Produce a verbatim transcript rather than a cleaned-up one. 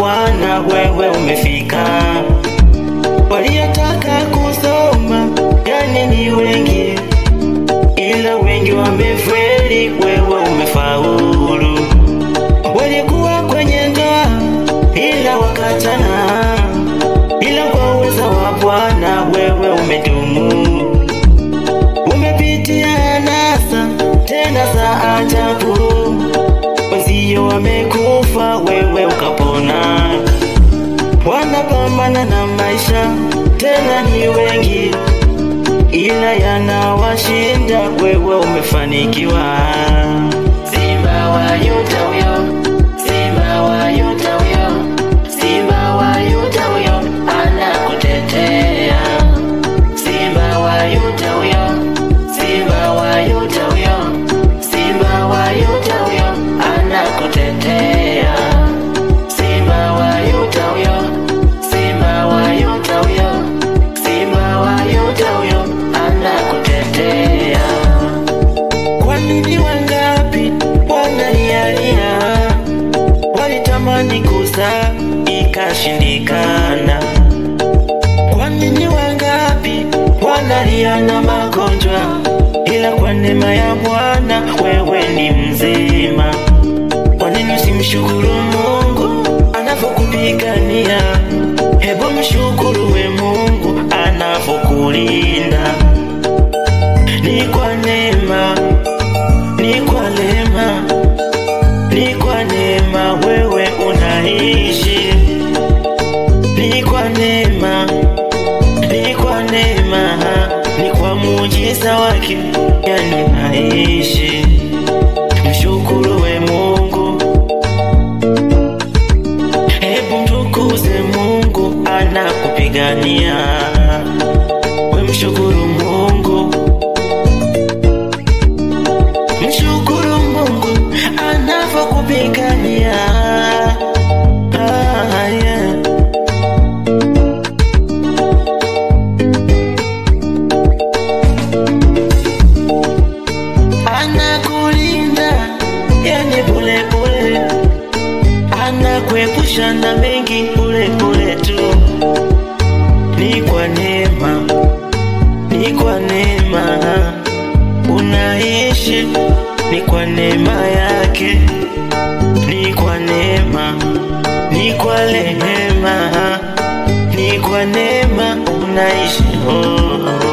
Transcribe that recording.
Bwana wewe umefika. Waliotaka kusoma yani ni wengi, ila wengi wamefeli, wewe umefaulu. Walikuwa kwenye ndoa ila wakatana, ila kwa uwezo wa Bwana wewe umedumu. Umepitia anasa tena za ajabu, wenzio wamekufa wewe ukapona. Wanapambana na maisha tena ni wengi, ila yanawashinda, wewe umefanikiwa. Simba wa Yuda huyo, Simba wa Yuda huyo, Simba wa Yuda huyo anakutetea. Simba wa Yuda huyo, Simba wa Yuda huyo, Simba wa Yuda huyo anakutetea. Simba wa Yuda huyo, Simba wa Yuda huyo, Simba wa Yuda huyo anakutetea. Kwa nini wangapi wanalialia, walitamani kuzaa ikashindikana? Kwa nini wangapi wanalia na magonjwa, ila kwa neema ya Bwana wewe ni mzima? Kwa nini usimshukuru Mungu anapokupigania? Hebu mshukuru we Mungu anapokulinda. Ni kwa neema, ni kwa neema, ni kwa neema wewe unaishi. Ni kwa neema, ni kwa neema, ni kwa muujiza wake yani unaishi. Mshukuru we Mungu, hebu mtukuze Mungu anakupigania. We mshukuru Mungu, mshukuru Mungu anapokupigania. Ah, yeah. Anakulinda yani bure bure, anakuepusha na mengi bure bure tu. Ni kwa neema, ni kwa neema unaishi, ni kwa neema yake, ni kwa neema, ni kwa neema, ni kwa neema unaishi. Oh, oh.